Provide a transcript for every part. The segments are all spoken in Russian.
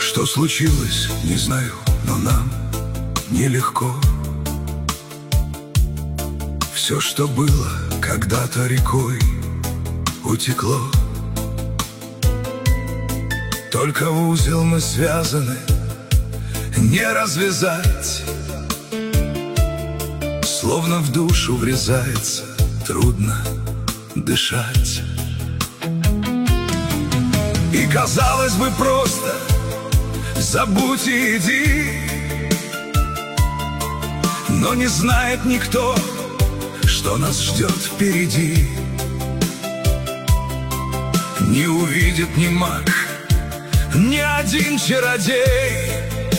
Что случилось, не знаю, но нам нелегко. Все, что было когда-то рекой, утекло. Только в узел мы связаны, не развязать. Словно в душу врезается, трудно дышать. И казалось бы просто забудь и иди, но не знает никто, что нас ждет впереди. Не увидит ни маг, ни один чародей,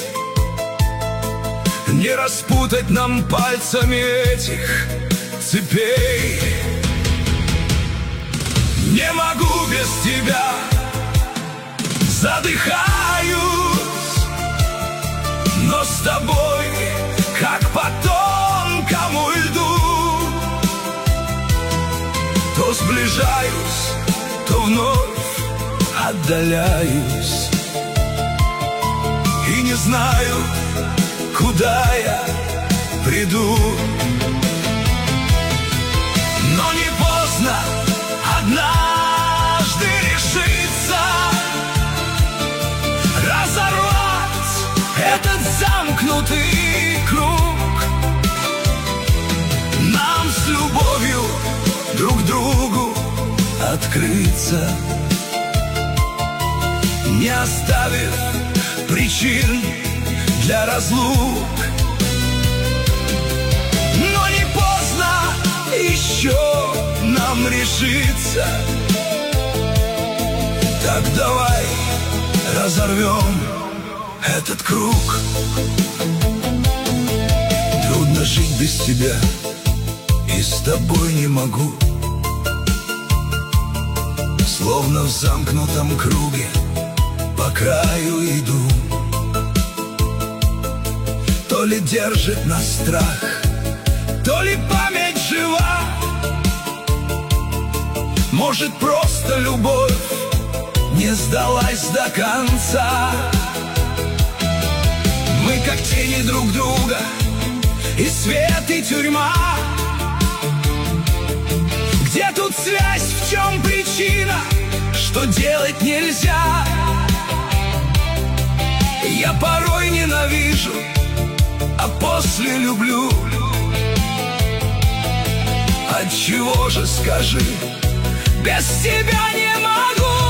не распутать нам пальцами этих цепей. Не могу без тебя, задыхаюсь, но с тобой, как по тонкому льду, то сближаюсь, то вновь отдаляюсь. И не знаю, куда я приду. Но не поздно однажды решиться разорвать этот замкнутый круг. Нам с любовью друг другу открыться, не оставив причин для разлук. Но не поздно еще нам решиться. Так давай разорвем этот круг. Трудно жить без тебя, и с тобой не могу. Словно в замкнутом круге по краю иду. То ли держит нас страх, то ли память жива. Может, просто любовь не сдалась до конца. Мы как тени друг друга, и свет, и тюрьма. Где тут связь, в чем причина, что делать нельзя? Я порой ненавижу, а после люблю. Отчего же, скажи, без тебя не могу?